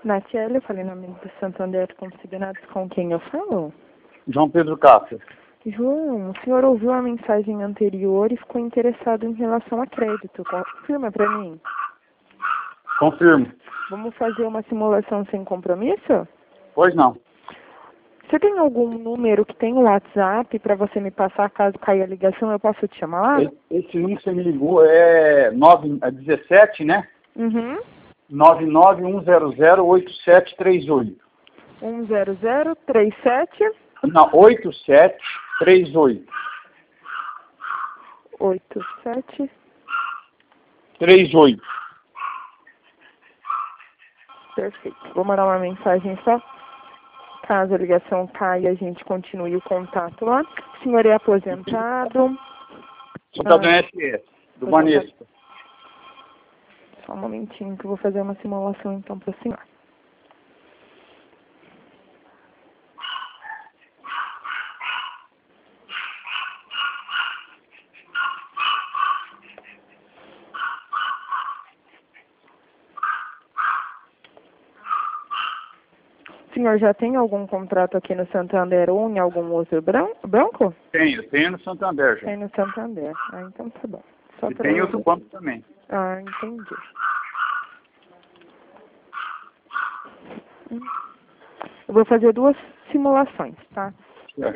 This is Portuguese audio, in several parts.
Natiele, eu falei nome do Santander Consignados, com quem eu falo? João Pedro Castro. João, o senhor ouviu a mensagem anterior e ficou interessado em relação a crédito. Confirma para mim. Confirmo. Vamos fazer uma simulação sem compromisso? Pois não. Você tem algum número que tem o WhatsApp para você me passar caso caia a ligação? Eu posso te chamar lá? Esse número que você me ligou é 17, né? Uhum. 991008738. 10037? Não, 8738. 8738. Perfeito. Vou mandar uma mensagem só. Caso a ligação caia, a gente continue o contato lá. O senhor é aposentado? Só está do SS, do Banespa. Só um momentinho que eu vou fazer uma simulação então para o senhor. O senhor já tem algum contrato aqui no Santander ou em algum outro banco? Tenho no Santander já. Tem no Santander. Ah, então tá bom. Só E pra tem eu outro ver. banco também. Ah, entendi. Eu vou fazer duas simulações, tá? Certo.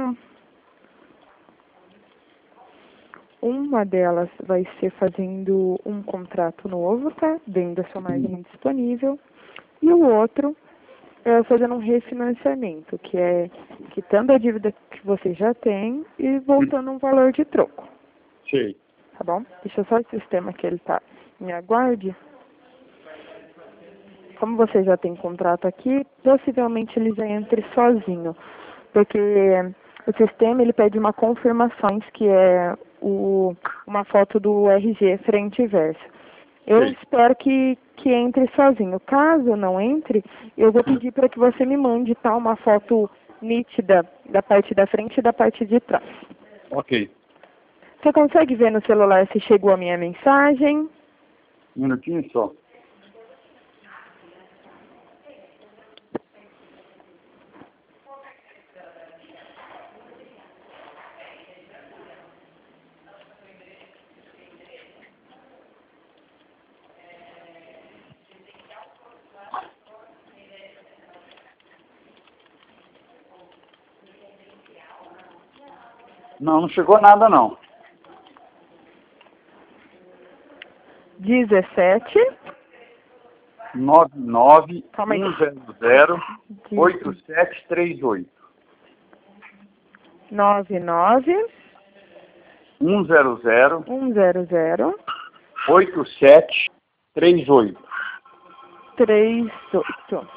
Uma delas vai ser fazendo um contrato novo, tá? Dentro da sua margem disponível. E o outro é fazendo um refinanciamento, que é quitando a dívida que você já tem e voltando um valor de troco. Sei. Tá bom? Deixa só o sistema que ele tá. Me aguarde. Como você já tem contrato aqui, possivelmente ele já entre sozinho. Porque o sistema ele pede uma confirmação, que é uma foto do RG frente e verso. Eu espero que entre sozinho. Caso não entre, eu vou pedir para que você me mande uma foto nítida da parte da frente e da parte de trás. Ok. Você consegue ver no celular se chegou a minha mensagem? Um minutinho só. Não chegou nada não. 17 991008738. 99 100 100 8738. 38.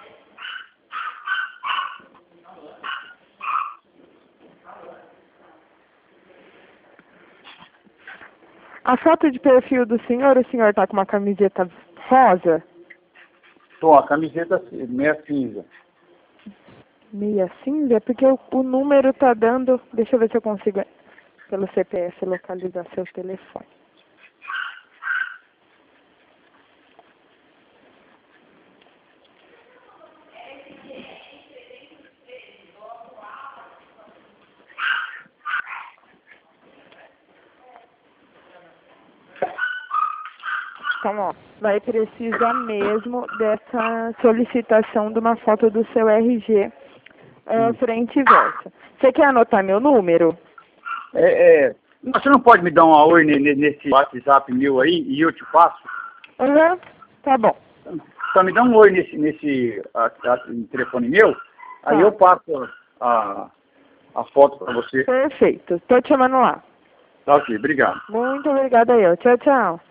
A foto de perfil do senhor, o senhor está com uma camiseta rosa? Tô, a camiseta meia cinza. Meia cinza? Porque o número tá dando... Deixa eu ver se eu consigo, pelo CPF, localizar seu telefone. Então, ó, vai precisar mesmo dessa solicitação de uma foto do seu RG frente e verso. Você quer anotar meu número? Você não pode me dar uma oi nesse WhatsApp meu aí e eu te passo? Uhum, tá bom. Só me dá um oi nesse telefone meu, aí eu passo a foto para você. Perfeito. Tô te chamando lá. Tá ok, obrigado. Muito obrigada eu. Tchau, tchau.